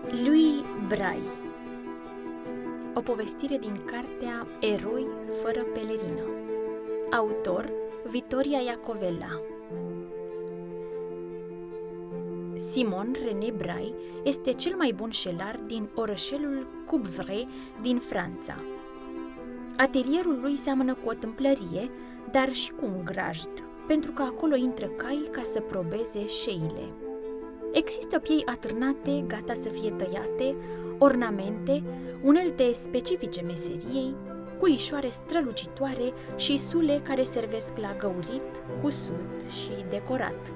Lui Brai. O povestire din cartea Eroi fără pelerină. Autor Vitoria Iacovella. Simon René Brai este cel mai bun șelar din orășelul Coupvray din Franța. Atelierul lui seamănă cu o tâmplărie, dar și cu un grajd, pentru că acolo intră cai ca să probeze șeile. Există piei atârnate, gata să fie tăiate, ornamente, unelte specifice meseriei, cuișoare strălucitoare și sule care servesc la găurit, cusut și decorat.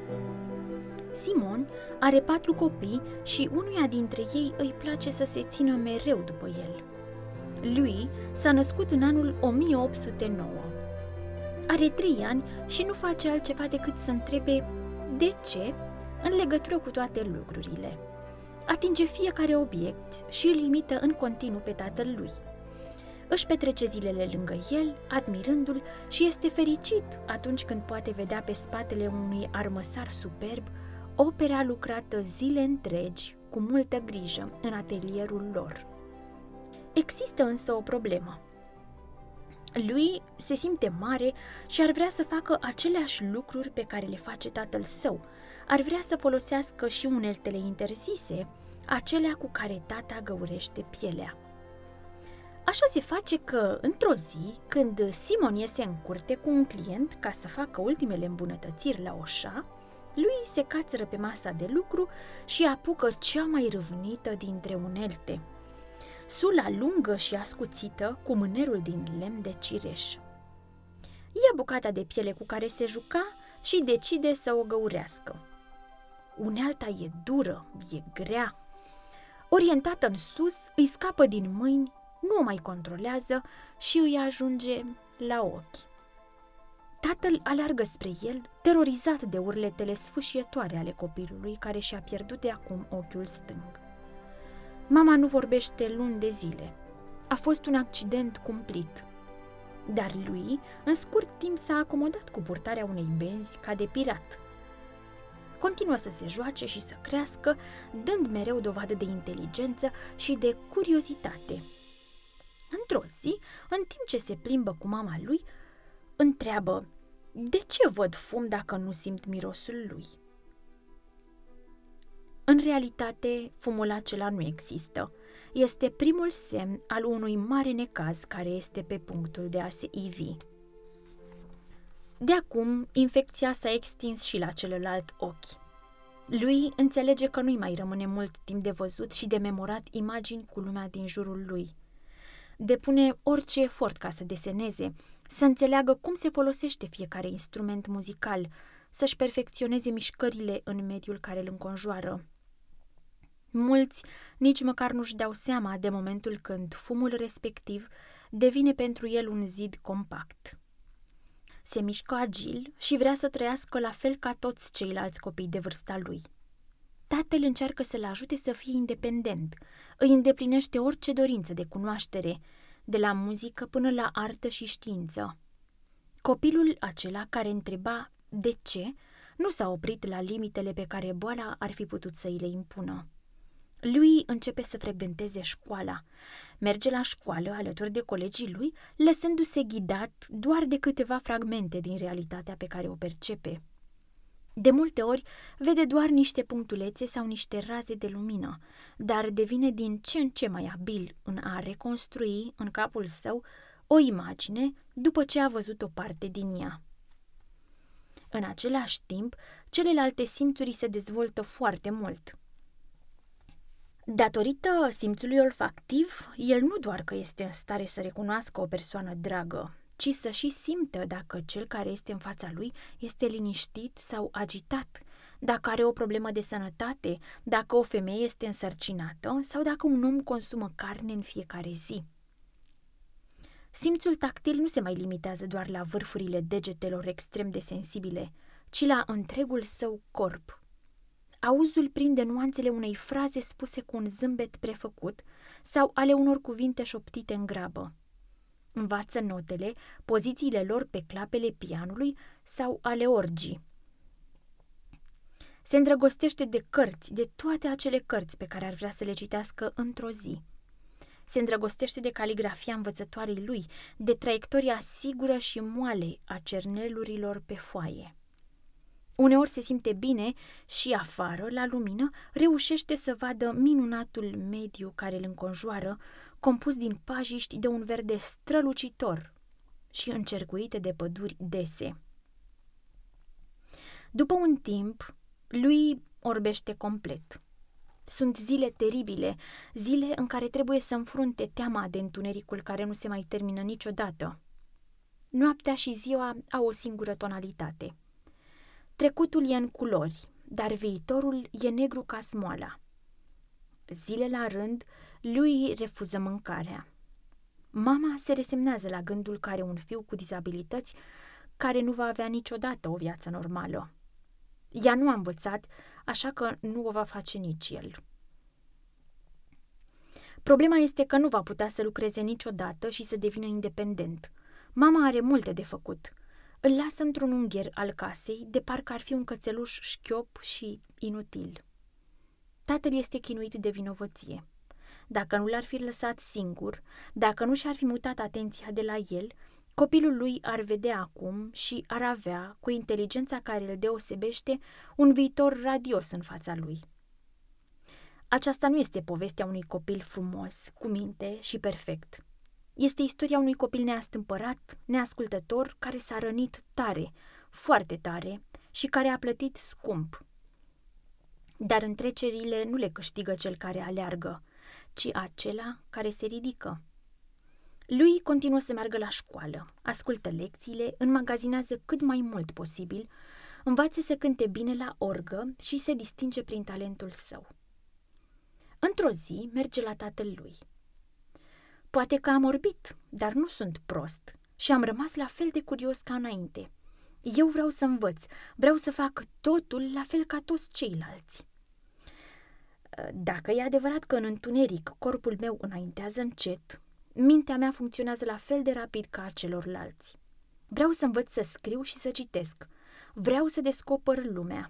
Simon are 4 copii și unuia dintre ei îi place să se țină mereu după el. Lui s-a născut în anul 1809. Are 3 ani și nu face altceva decât să întrebe de ce în legătură cu toate lucrurile. Atinge fiecare obiect și îl imită în continuu pe tatăl lui. Își petrece zilele lângă el, admirându-l, și este fericit atunci când poate vedea pe spatele unui armăsar superb opera lucrată zile întregi, cu multă grijă, în atelierul lor. Există însă o problemă. Lui se simte mare și ar vrea să facă aceleași lucruri pe care le face tatăl său. Ar vrea să folosească și uneltele interzise, acelea cu care tata găurește pielea. Așa se face că, într-o zi, când Simon iese în curte cu un client ca să facă ultimele îmbunătățiri la oșa, lui se cațără pe masa de lucru și apucă cea mai râvnită dintre unelte, sula lungă și ascuțită cu mânerul din lemn de cireș. Ia bucata de piele cu care se juca și decide să o găurească. Unealta e dură, e grea. Orientată în sus, îi scapă din mâini, nu o mai controlează și îi ajunge la ochi. Tatăl aleargă spre el, terorizat de urletele sfâșietoare ale copilului care și-a pierdut de acum ochiul stâng. Mama nu vorbește luni de zile. A fost un accident cumplit. Dar lui, în scurt timp, s-a acomodat cu purtarea unei benzi ca de pirat. Continuă să se joace și să crească, dând mereu dovadă de inteligență și de curiozitate. Într-o zi, în timp ce se plimbă cu mama lui, întreabă: de ce văd fum dacă nu simt mirosul lui? În realitate, fumul acela nu există. Este primul semn al unui mare necaz care este pe punctul de a se ivi. De acum, infecția s-a extins și la celălalt ochi. Lui înțelege că nu-i mai rămâne mult timp de văzut și de memorat imagini cu lumea din jurul lui. Depune orice efort ca să deseneze, să înțeleagă cum se folosește fiecare instrument muzical, să-și perfecționeze mișcările în mediul care îl înconjoară. Mulți nici măcar nu-și dau seama de momentul când fumul respectiv devine pentru el un zid compact. Se mișcă agil și vrea să trăiască la fel ca toți ceilalți copii de vârsta lui. Tatăl încearcă să-l ajute să fie independent, îi îndeplinește orice dorință de cunoaștere, de la muzică până la artă și știință. Copilul acela care întreba de ce nu s-a oprit la limitele pe care boala ar fi putut să îi le impună. Lui începe să frecventeze școala. Merge la școală alături de colegii lui, lăsându-se ghidat doar de câteva fragmente din realitatea pe care o percepe. De multe ori vede doar niște punctulețe sau niște raze de lumină, dar devine din ce în ce mai abil în a reconstrui în capul său o imagine după ce a văzut o parte din ea. În același timp, celelalte simțuri se dezvoltă foarte mult. Datorită simțului olfactiv, el nu doar că este în stare să recunoască o persoană dragă, ci să și simtă dacă cel care este în fața lui este liniștit sau agitat, dacă are o problemă de sănătate, dacă o femeie este însărcinată sau dacă un om consumă carne în fiecare zi. Simțul tactil nu se mai limitează doar la vârfurile degetelor extrem de sensibile, ci la întregul său corp. Auzul prinde nuanțele unei fraze spuse cu un zâmbet prefăcut sau ale unor cuvinte șoptite în grabă. Învață notele, pozițiile lor pe clapele pianului sau ale orgii. Se îndrăgostește de cărți, de toate acele cărți pe care ar vrea să le citească într-o zi. Se îndrăgostește de caligrafia învățătoarei lui, de traiectoria sigură și moale a cernelurilor pe foaie. Uneori se simte bine și afară, la lumină, reușește să vadă minunatul mediu care îl înconjoară, compus din pajiști de un verde strălucitor și încercuite de păduri dese. După un timp, lui orbește complet. Sunt zile teribile, zile în care trebuie să înfrunte teama de întunericul care nu se mai termină niciodată. Noaptea și ziua au o singură tonalitate. Trecutul e în culori, dar viitorul e negru ca smoala. Zile la rând, lui refuză mâncarea. Mama se resemnează la gândul că are un fiu cu dizabilități care nu va avea niciodată o viață normală. Ea nu a învățat, așa că nu o va face nici el. Problema este că nu va putea să lucreze niciodată și să devină independent. Mama are multe de făcut. Îl lasă într-un ungher al casei, de parcă ar fi un cățeluș șchiop și inutil. Tatăl este chinuit de vinovăție. Dacă nu l-ar fi lăsat singur, dacă nu și-ar fi mutat atenția de la el, copilul lui ar vedea acum și ar avea, cu inteligența care îl deosebește, un viitor radios în fața lui. Aceasta nu este povestea unui copil frumos, cu minte și perfect. Este istoria unui copil neastâmpărat, neascultător, care s-a rănit tare, foarte tare și care a plătit scump. Dar întrecerile nu le câștigă cel care aleargă, ci acela care se ridică. Lui continuă să meargă la școală, ascultă lecțiile, înmagazinează cât mai mult posibil, învață să cânte bine la orgă și se distinge prin talentul său. Într-o zi merge la tatăl lui. Poate că am orbit, dar nu sunt prost și am rămas la fel de curios ca înainte. Eu vreau să învăț, vreau să fac totul la fel ca toți ceilalți. Dacă e adevărat că în întuneric corpul meu înaintează încet, mintea mea funcționează la fel de rapid ca a celorlalți. Vreau să învăț să scriu și să citesc. Vreau să descoper lumea.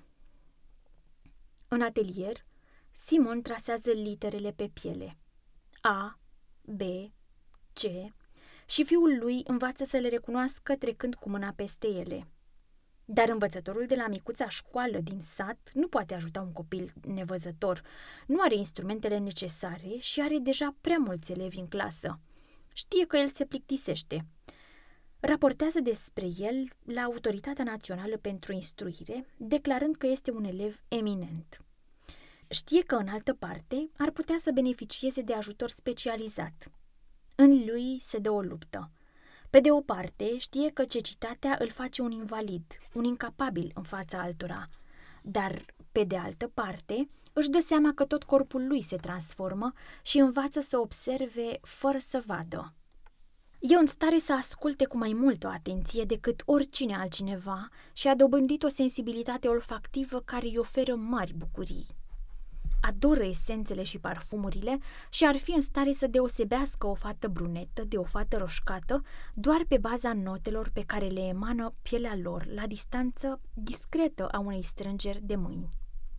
În atelier, Simon trasează literele pe piele. A, B, C și fiul lui învață să le recunoască trecând cu mâna peste ele. Dar învățătorul de la micuța școală din sat nu poate ajuta un copil nevăzător, nu are instrumentele necesare și are deja prea mulți elevi în clasă. Știe că el se plictisește. Raportează despre el la Autoritatea Națională pentru Instruire, declarând că este un elev eminent. Știe că în altă parte ar putea să beneficieze de ajutor specializat. În lui se dă o luptă. Pe de o parte, știe că cecitatea îl face un invalid, un incapabil în fața altora, dar, pe de altă parte, își dă seama că tot corpul lui se transformă și învață să observe fără să vadă. E în stare să asculte cu mai multă atenție decât oricine altcineva și a dobândit o sensibilitate olfactivă care îi oferă mari bucurii. Adoră esențele și parfumurile și ar fi în stare să deosebească o fată brunetă de o fată roșcată doar pe baza notelor pe care le emană pielea lor la distanță discretă a unei strângeri de mâini.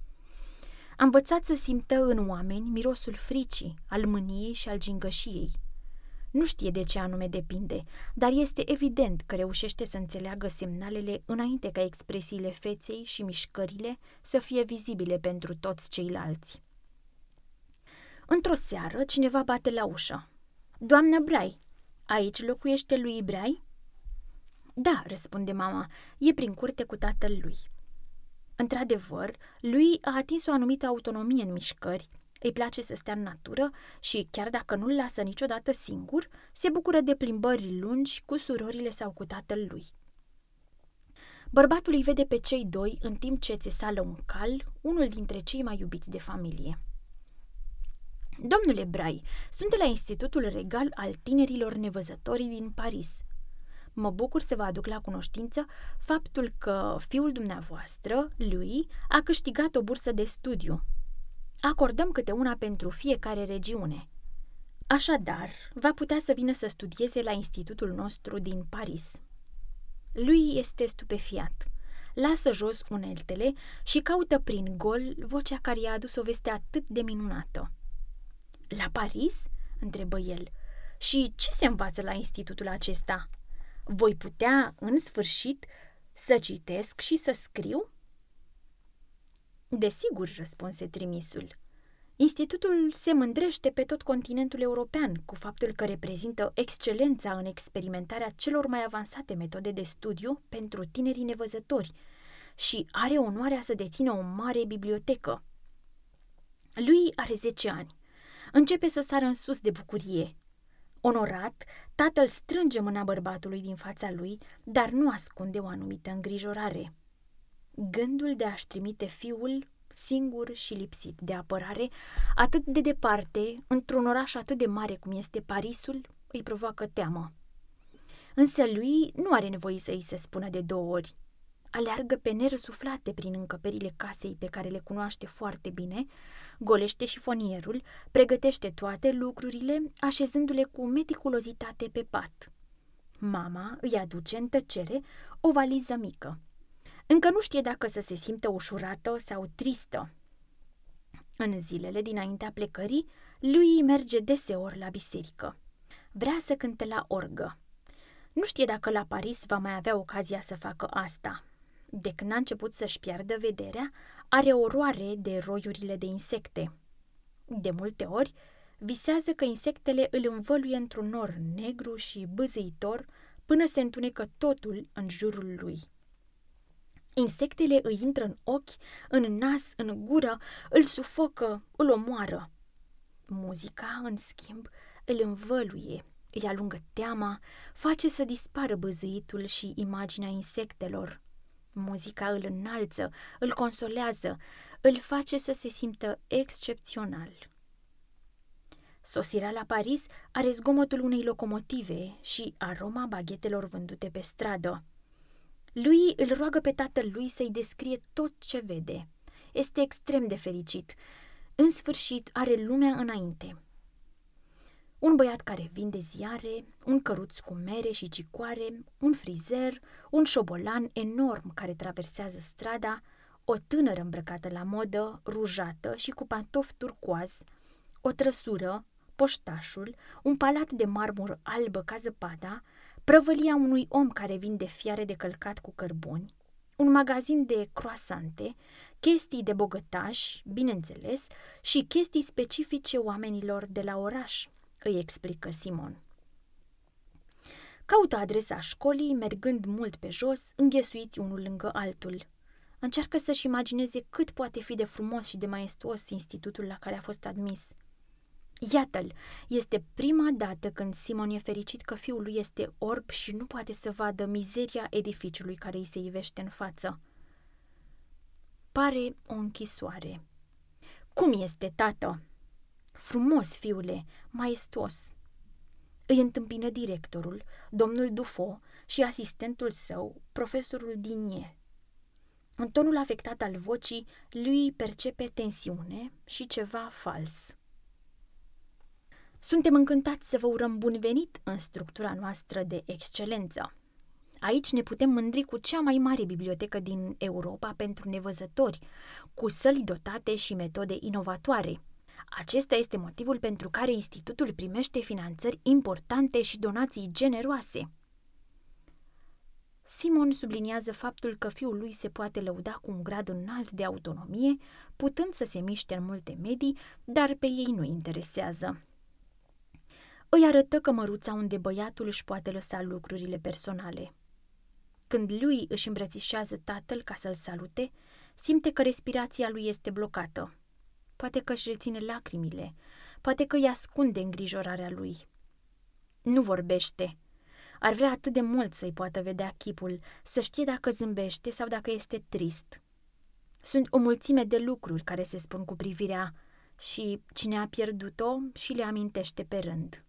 A învățat să simtă în oameni mirosul fricii, al mâniei și al gingășiei. Nu știe de ce anume depinde, dar este evident că reușește să înțeleagă semnalele înainte ca expresiile feței și mișcările să fie vizibile pentru toți ceilalți. Într-o seară, cineva bate la ușă. Doamnă Brai, aici locuiește lui Brai? Da, răspunde mama, e prin curte cu tatăl lui. Într-adevăr, lui a atins o anumită autonomie în mișcări, îi place să stea în natură și, chiar dacă nu-l lasă niciodată singur, se bucură de plimbări lungi cu surorile sau cu tatăl lui. Bărbatul îi vede pe cei doi în timp ce țesală un cal, unul dintre cei mai iubiți de familie. Domnule Brai, sunt de la Institutul Regal al Tinerilor Nevăzători din Paris. Mă bucur să vă aduc la cunoștință faptul că fiul dumneavoastră, lui, a câștigat o bursă de studiu. Acordăm câte una pentru fiecare regiune. Așadar, va putea să vină să studieze la institutul nostru din Paris. Lui este stupefiat. lasă jos uneltele și caută prin gol vocea care i-a adus o veste atât de minunată. La Paris?" întrebă el. Și ce se învață la institutul acesta? Voi putea, în sfârșit, să citesc și să scriu?" Desigur," răspunse trimisul. Institutul se mândrește pe tot continentul european cu faptul că reprezintă excelența în experimentarea celor mai avansate metode de studiu pentru tinerii nevăzători și are onoarea să dețină o mare bibliotecă. Lui are 10 ani. Începe să sară în sus de bucurie. Onorat, tatăl strânge mâna bărbatului din fața lui, dar nu ascunde o anumită îngrijorare. Gândul de a-și trimite fiul, singur și lipsit de apărare, atât de departe, într-un oraș atât de mare cum este Parisul, îi provoacă teamă. Însă lui nu are nevoie să îi se spună de 2 ori. Aleargă pe nerăsuflate prin încăperile casei pe care le cunoaște foarte bine, golește șifonierul, pregătește toate lucrurile, așezându-le cu meticulozitate pe pat. Mama îi aduce în tăcere o valiză mică. Încă nu știe dacă să se simtă ușurată sau tristă. În zilele dinaintea plecării, lui merge deseori la biserică. Vrea să cânte la orgă. Nu știe dacă la Paris va mai avea ocazia să facă asta. De când a început să-și piardă vederea, are oroare de roiurile de insecte. De multe ori, visează că insectele îl învăluie într-un nor negru și bâzâitor până se întunecă totul în jurul lui. Insectele îi intră în ochi, în nas, în gură, îl sufocă, îl omoară. Muzica, în schimb, îl învăluie, îi alungă teama, face să dispară bâzâitul și imaginea insectelor. Muzica îl înalță, îl consolează, îl face să se simtă excepțional. Sosirea la Paris are zgomotul unei locomotive și aroma baghetelor vândute pe stradă. Lui îl roagă pe tatăl lui să-i descrie tot ce vede. Este extrem de fericit. În sfârșit are lumea înainte. Un băiat care vinde ziare, un căruț cu mere și cicoare, un frizer, un șobolan enorm care traversează strada, o tânără îmbrăcată la modă, rujată și cu pantofi turcoaz, o trăsură, poștașul, un palat de marmură albă ca zăpada, prăvălia unui om care vinde fiare de călcat cu cărbuni, un magazin de croasante, chestii de bogătași, bineînțeles, și chestii specifice oamenilor de la oraș, îi explică Simon. Caută adresa școlii, mergând mult pe jos, înghesuiți unul lângă altul. Încearcă să-și imagineze cât poate fi de frumos și de maestuos institutul la care a fost admis. Iată-l, este prima dată când Simon e fericit că fiul lui este orb și nu poate să vadă mizeria edificiului care îi se ivește în față. Pare o închisoare. Cum este, tată? Frumos, fiule, maestuos. Îi întâmpină directorul, domnul Dufo, și asistentul său, profesorul Digne. În tonul afectat al vocii, lui percepe tensiune și ceva fals. Suntem încântați să vă urăm bun venit în structura noastră de excelență. Aici ne putem mândri cu cea mai mare bibliotecă din Europa pentru nevăzători, cu săli dotate și metode inovatoare. Acesta este motivul pentru care institutul primește finanțări importante și donații generoase. Simon subliniază faptul că fiul lui se poate lăuda cu un grad înalt de autonomie, putând să se miște în multe medii, dar pe ei nu interesează. Îi arătă cămăruța unde băiatul își poate lăsa lucrurile personale. Când lui își îmbrățișează tatăl ca să-l salute, simte că respirația lui este blocată. Poate că își reține lacrimile, poate că îi ascunde îngrijorarea lui. Nu vorbește. Ar vrea atât de mult să-i poată vedea chipul, să știe dacă zâmbește sau dacă este trist. Sunt o mulțime de lucruri care se spun cu privirea și cine a pierdut-o și le amintește pe rând.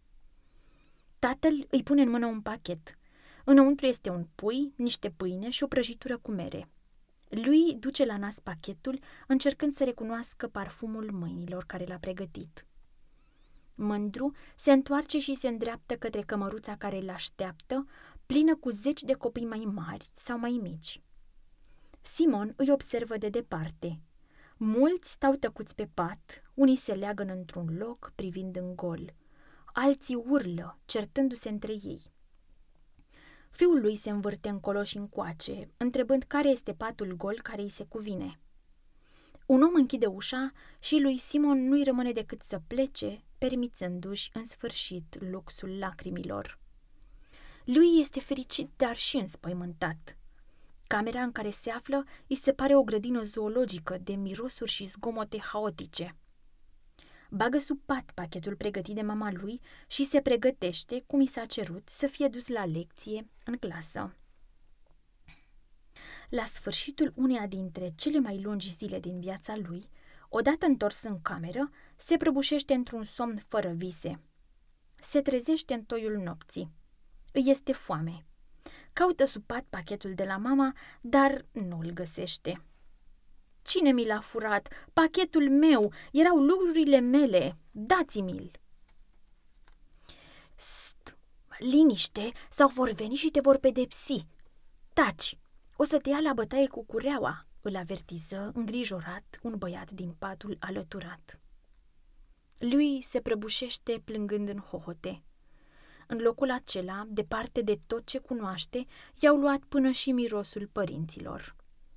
Tatăl îi pune în mână un pachet. Înăuntru este un pui, niște pâine și o prăjitură cu mere. Lui duce la nas pachetul, încercând să recunoască parfumul mâinilor care l-a pregătit. Mândru se întoarce și se îndreaptă către cămăruța care îl așteaptă, plină cu 10 de copii mai mari sau mai mici. Simon îi observă de departe. Mulți stau tăcuți pe pat, unii se leagă într-un loc, privind în gol. Alții urlă, certându-se între ei. Fiul lui se învârte încolo și încoace, întrebând care este patul gol care îi se cuvine. Un om închide ușa și lui Simon nu-i rămâne decât să plece, permițându-și în sfârșit luxul lacrimilor. Lui este fericit, dar și înspăimântat. Camera în care se află îi se pare o grădină zoologică de mirosuri și zgomote haotice. Bagă sub pat pachetul pregătit de mama lui și se pregătește, cum i s-a cerut, să fie dus la lecție în clasă. La sfârșitul uneia dintre cele mai lungi zile din viața lui, odată întors în cameră, se prăbușește într-un somn fără vise. Se trezește în toiul nopții. Îi este foame. Caută sub pat pachetul de la mama, dar nu îl găsește. Cine mi l-a furat? Pachetul meu! Erau lucrurile mele! Dați-mi-l! St! Liniște, sau vor veni și te vor pedepsi! Taci! O să te ia la bătaie cu cureaua!" îl avertiză, îngrijorat, un băiat din patul alăturat. Lui se prăbușește plângând în hohote. În locul acela, departe de tot ce cunoaște, i-au luat până și mirosul părinților.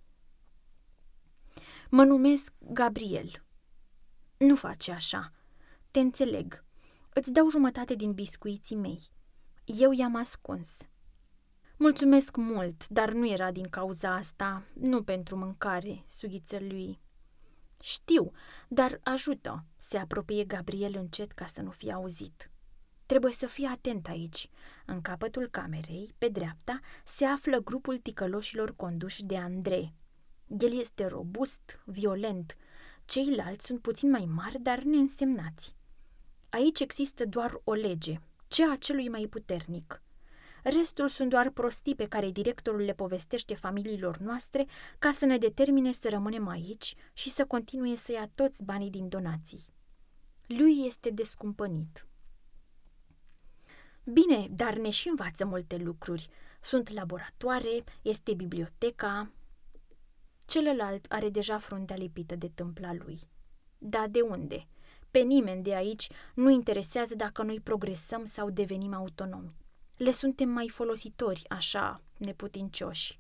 Mă numesc Gabriel. Nu face așa. Te înțeleg. Îți dau jumătate din biscuiții mei. Eu i-am ascuns. Mulțumesc mult, dar nu era din cauza asta, nu pentru mâncare, sughiță lui. Știu, dar ajută, se apropie Gabriel încet ca să nu fie auzit. Trebuie să fii atent aici. În capătul camerei, pe dreapta, se află grupul ticăloșilor conduși de Andrei. El este robust, violent. Ceilalți sunt puțin mai mari, dar neînsemnați. Aici există doar o lege, cea a celui mai puternic. Restul sunt doar prostii pe care directorul le povestește familiilor noastre ca să ne determine să rămânem aici și să continue să ia toți banii din donații. Lui este descumpănit. Bine, dar ne și învață multe lucruri. Sunt laboratoare, este biblioteca. Celălalt are deja fruntea lipită de tâmpla lui. Da, de unde? Pe nimeni de aici nu interesează dacă noi progresăm sau devenim autonomi. Le suntem mai folositori, așa, neputincioși.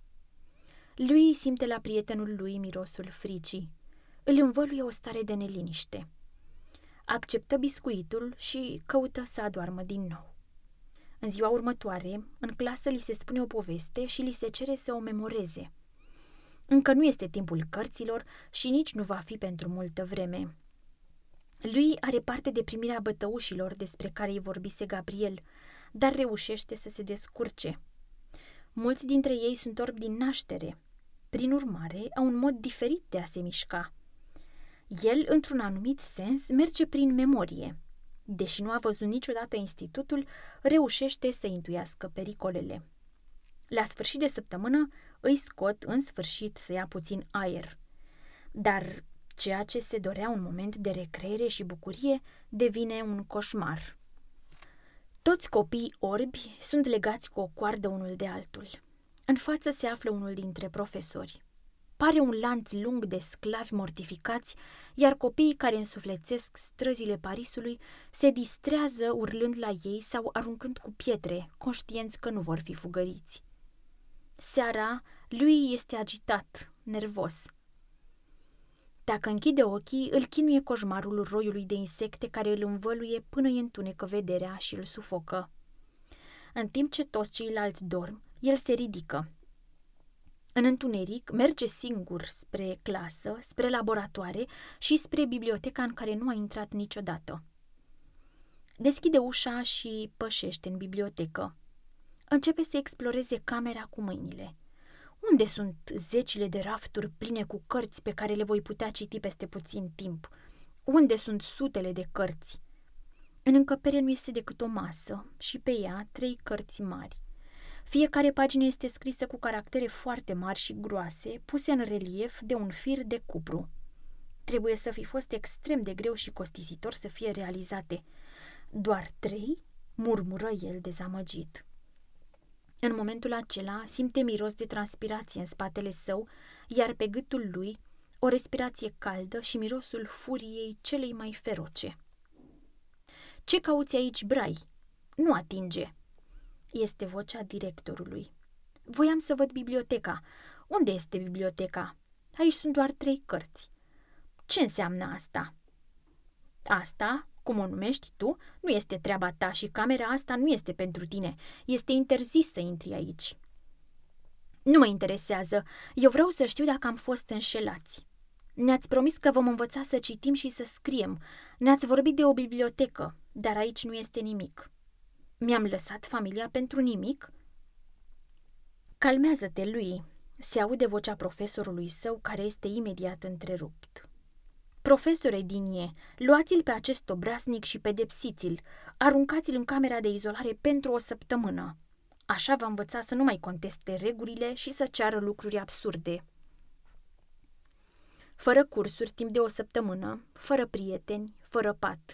Lui simte la prietenul lui mirosul fricii. Îl învăluie o stare de neliniște. Acceptă biscuitul și căută să adoarmă din nou. În ziua următoare, în clasă li se spune o poveste și li se cere să o memoreze. Încă nu este timpul cărților și nici nu va fi pentru multă vreme. Lui are parte de primirea bătăușilor despre care îi vorbise Gabriel, dar reușește să se descurce. Mulți dintre ei sunt orbi din naștere. Prin urmare, au un mod diferit de a se mișca. El, într-un anumit sens, merge prin memorie. Deși nu a văzut niciodată institutul, reușește să intuiască pericolele. La sfârșit de săptămână îi scot în sfârșit să ia puțin aer. Dar ceea ce se dorea un moment de recreere și bucurie devine un coșmar. Toți copiii orbi sunt legați cu o coardă unul de altul. În față se află unul dintre profesori. Pare un lanț lung de sclavi mortificați, iar copiii care însuflețesc străzile Parisului se distrează urlând la ei sau aruncând cu pietre, conștienți că nu vor fi fugăriți. Seara, lui este agitat, nervos. Dacă închide ochii, îl chinuie coșmarul roiului de insecte care îl învăluie până îi întunecă vederea și îl sufocă. În timp ce toți ceilalți dorm, el se ridică. În întuneric, merge singur spre clasă, spre laboratoare și spre biblioteca în care nu a intrat niciodată. Deschide ușa și pășește în bibliotecă. Începe să exploreze camera cu mâinile. Unde sunt zecile de rafturi pline cu cărți pe care le voi putea citi peste puțin timp? Unde sunt sutele de cărți? În încăpere nu este decât o masă și pe ea 3 cărți mari. Fiecare pagină este scrisă cu caractere foarte mari și groase, puse în relief de un fir de cupru. Trebuie să fi fost extrem de greu și costisitor să fie realizate. Doar 3? Murmură el dezamăgit. În momentul acela simte miros de transpirație în spatele său, iar pe gâtul lui o respirație caldă și mirosul furiei celei mai feroce. „Ce cauți aici, Bray? Nu atinge!" este vocea directorului. „Voiam să văd biblioteca. Unde este biblioteca? Aici sunt doar 3 cărți." „Ce înseamnă asta?" „Asta, cum o numești tu, nu este treaba ta și camera asta nu este pentru tine. Este interzis să intri aici." „Nu mă interesează. Eu vreau să știu dacă am fost înșelați. Ne-ați promis că vom învăța să citim și să scriem. Ne-ați vorbit de o bibliotecă, dar aici nu este nimic. Mi-am lăsat familia pentru nimic?" „Calmează-te, lui," se aude vocea profesorului său, care este imediat întrerupt. „Profesore Dinie, luați-l pe acest obraznic și pedepsiți-l. Aruncați-l în camera de izolare pentru o săptămână. Așa va învăța să nu mai conteste regulile și să ceară lucruri absurde." Fără cursuri timp de o săptămână, fără prieteni, fără pat.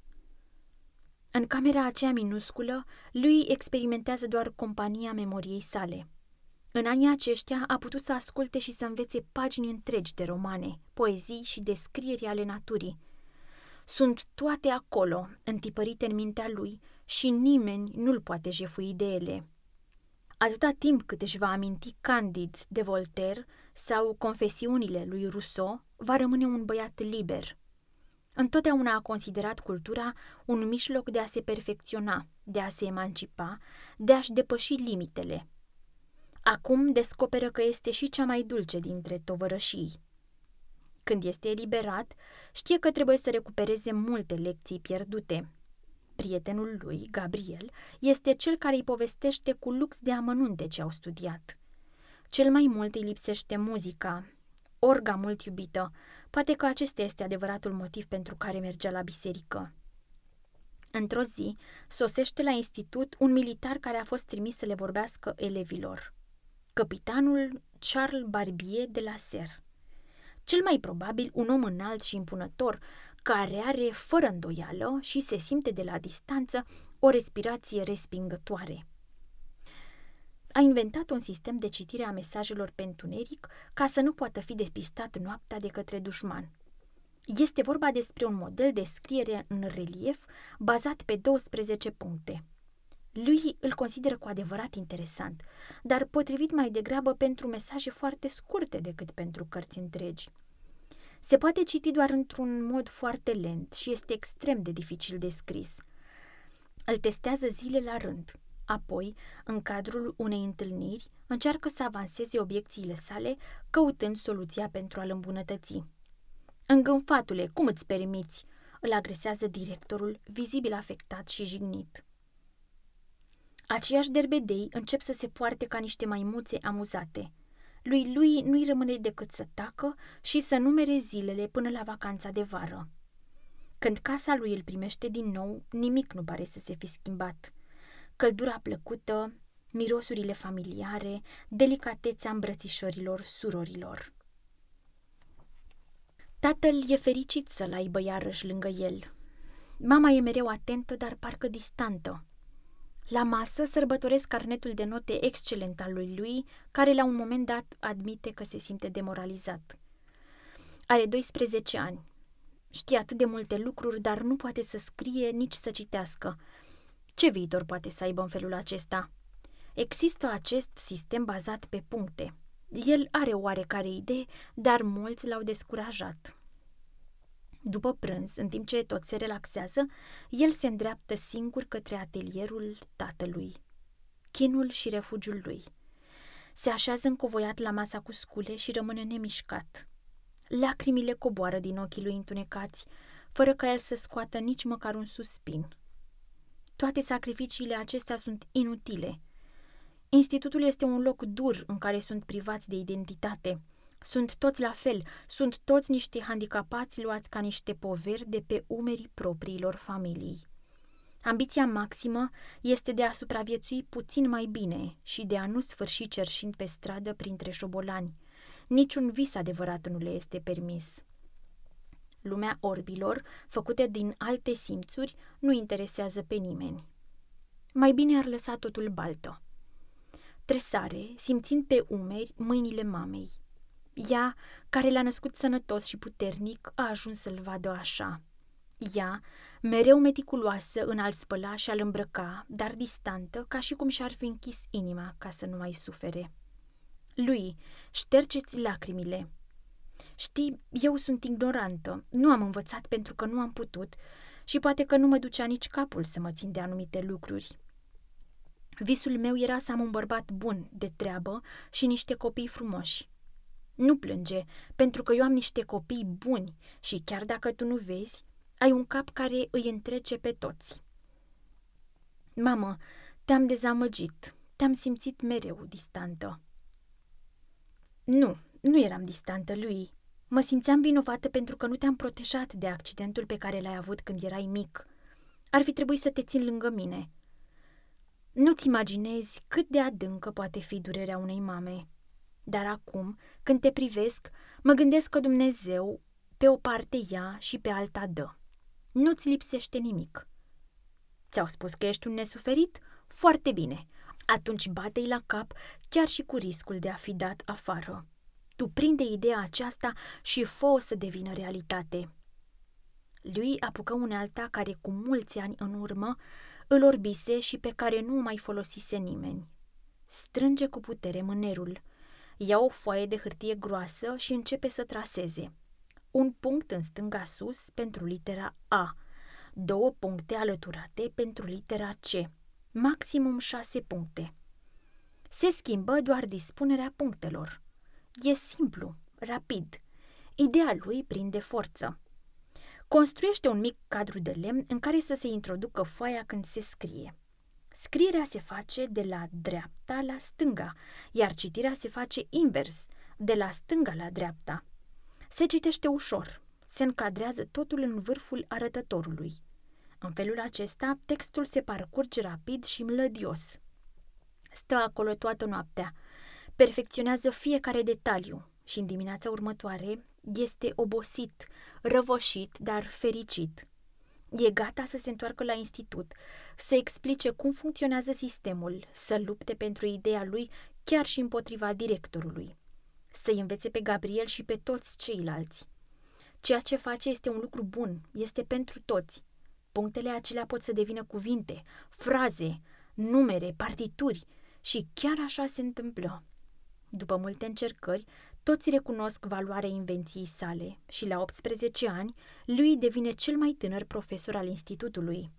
În camera aceea minusculă, lui experimentează doar compania memoriei sale. În anii aceștia a putut să asculte și să învețe pagini întregi de romane, poezii și descrieri ale naturii. Sunt toate acolo, întipărite în mintea lui, și nimeni nu-l poate jefui de ele. Atâta timp cât își va aminti candid de Voltaire sau confesiunile lui Rousseau, va rămâne un băiat liber. Întotdeauna a considerat cultura un mijloc de a se perfecționa, de a se emancipa, de a-și depăși limitele. Acum descoperă că este și cea mai dulce dintre tovărășii. Când este eliberat, știe că trebuie să recupereze multe lecții pierdute. Prietenul lui, Gabriel, este cel care îi povestește cu lux de amănunte ce au studiat. Cel mai mult îi lipsește muzica, orga mult iubită. Poate că acesta este adevăratul motiv pentru care mergea la biserică. Într-o zi, sosește la institut un militar care a fost trimis să le vorbească elevilor. Capitanul Charles Barbier de la Serre. Cel mai probabil un om înalt și impunător, care are, fără îndoială, și se simte de la distanță, o respirație respingătoare. A inventat un sistem de citire a mesajelor pe întuneric ca să nu poată fi depistat noaptea de către dușman. Este vorba despre un model de scriere în relief bazat pe 12 puncte. Lui îl consideră cu adevărat interesant, dar potrivit mai degrabă pentru mesaje foarte scurte decât pentru cărți întregi. Se poate citi doar într-un mod foarte lent și este extrem de dificil de scris. Îl testează zile la rând. Apoi, în cadrul unei întâlniri, încearcă să avanseze obiecțiile sale, căutând soluția pentru a-l îmbunătăți. „Îngânfatule, cum îți permiți?" îl agresează directorul, vizibil afectat și jignit. Aceiași derbedei încep să se poarte ca niște maimuțe amuzate. Lui nu-i rămâne decât să tacă și să numere zilele până la vacanța de vară. Când casa lui îl primește din nou, nimic nu pare să se fi schimbat. Căldura plăcută, mirosurile familiare, delicatețea îmbrățișărilor surorilor. Tatăl e fericit să-l aibă iarăși lângă el. Mama e mereu atentă, dar parcă distantă. La masă sărbătoresc carnetul de note excelent al lui, care la un moment dat admite că se simte demoralizat. Are 12 ani. Știe atât de multe lucruri, dar nu poate să scrie, nici să citească. Ce viitor poate să aibă în felul acesta? Există acest sistem bazat pe puncte. El are oarecare idee, dar mulți l-au descurajat. După prânz, în timp ce tot se relaxează, el se îndreaptă singur către atelierul tatălui, chinul și refugiul lui. Se așează încovoiat la masa cu scule și rămâne nemișcat. Lacrimile coboară din ochii lui întunecați, fără ca el să scoată nici măcar un suspin. Toate sacrificiile acestea sunt inutile. Institutul este un loc dur în care sunt privați de identitate. Sunt toți la fel, sunt toți niște handicapați luați ca niște poveri de pe umerii propriilor familii. Ambiția maximă este de a supraviețui puțin mai bine și de a nu sfârși cerșind pe stradă printre șobolani. Niciun vis adevărat nu le este permis. Lumea orbilor, făcută din alte simțuri, nu interesează pe nimeni. Mai bine ar lăsa totul baltă. stresare, simțind pe umeri mâinile mamei. Ea, care l-a născut sănătos și puternic, a ajuns să-l vadă așa. Ea, mereu meticuloasă în a-l spăla și a-l îmbrăca, dar distantă, ca și cum și-ar fi închis inima ca să nu mai sufere. Lui, ștergeți lacrimile. Știi, eu sunt ignorantă, nu am învățat pentru că nu am putut și poate că nu mă ducea nici capul să mă țin de anumite lucruri. Visul meu era să am un bărbat bun, de treabă și niște copii frumoși. Nu plânge, pentru că eu am niște copii buni și chiar dacă tu nu vezi, ai un cap care îi întrece pe toți. Mamă, te-am dezamăgit, te-am simțit mereu distantă. Nu eram distantă, lui. Mă simțeam vinovată pentru că nu te-am protejat de accidentul pe care l-ai avut când erai mic. Ar fi trebuit să te țin lângă mine. Nu-ți imaginezi cât de adâncă poate fi durerea unei mame. Dar acum, când te privesc, mă gândesc că Dumnezeu pe o parte ia și pe alta dă. Nu-ți lipsește nimic. Ți-au spus că ești un nesuferit? Foarte bine. Atunci bate-i la cap, chiar și cu riscul de a fi dat afară. Tu prinde ideea aceasta și fă-o să devină realitate. Lui apucă unealta care cu mulți ani în urmă îl orbise și pe care nu o mai folosise nimeni. Strânge cu putere mânerul. Ia o foaie de hârtie groasă și începe să traseze. Un punct în stânga sus pentru litera A, 2 puncte alăturate pentru litera C, maximum 6 puncte. Se schimbă doar dispunerea punctelor. E simplu, rapid. Ideea lui prinde forță. Construiește un mic cadru de lemn în care să se introducă foaia când se scrie. Scrierea se face de la dreapta la stânga, iar citirea se face invers, de la stânga la dreapta. Se citește ușor, se încadrează totul în vârful arătătorului. În felul acesta, textul se parcurge rapid și mlădios. Stă acolo toată noaptea, perfecționează fiecare detaliu și în dimineața următoare este obosit, răvășit, dar fericit. E gata să se întoarcă la institut, să explice cum funcționează sistemul, să lupte pentru ideea lui chiar și împotriva directorului, să-i învețe pe Gabriel și pe toți ceilalți. Ceea ce face este un lucru bun, este pentru toți. Punctele acelea pot să devină cuvinte, fraze, numere, partituri și chiar așa se întâmplă. După multe încercări, toți recunosc valoarea invenției sale și la 18 ani, lui devine cel mai tânăr profesor al institutului.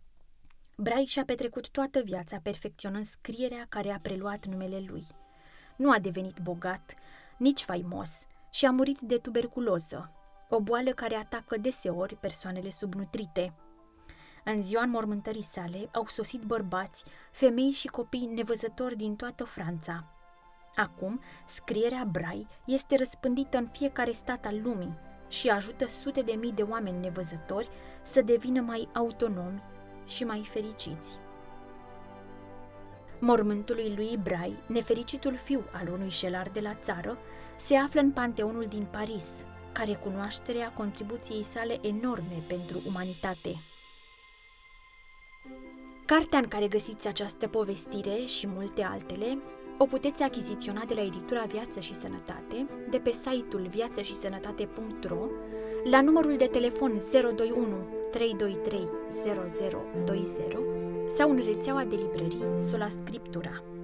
Braille și-a petrecut toată viața perfecționând scrierea care a preluat numele lui. Nu a devenit bogat, nici faimos și a murit de tuberculoză, o boală care atacă deseori persoanele subnutrite. În ziua înmormântării sale au sosit bărbați, femei și copii nevăzători din toată Franța. Acum, scrierea Braille este răspândită în fiecare stat al lumii și ajută sute de mii de oameni nevăzători să devină mai autonomi și mai fericiți. Mormântul lui Braille, nefericitul fiu al unui șelar de la țară, se află în Panteonul din Paris, ca recunoaștere a contribuției sale enorme pentru umanitate. Cartea în care găsiți această povestire și multe altele o puteți achiziționa de la editura Viață și Sănătate, de pe site-ul viațășisănătate.ro, la numărul de telefon 021 323 0020 sau în rețeaua de librării Sola Scriptura.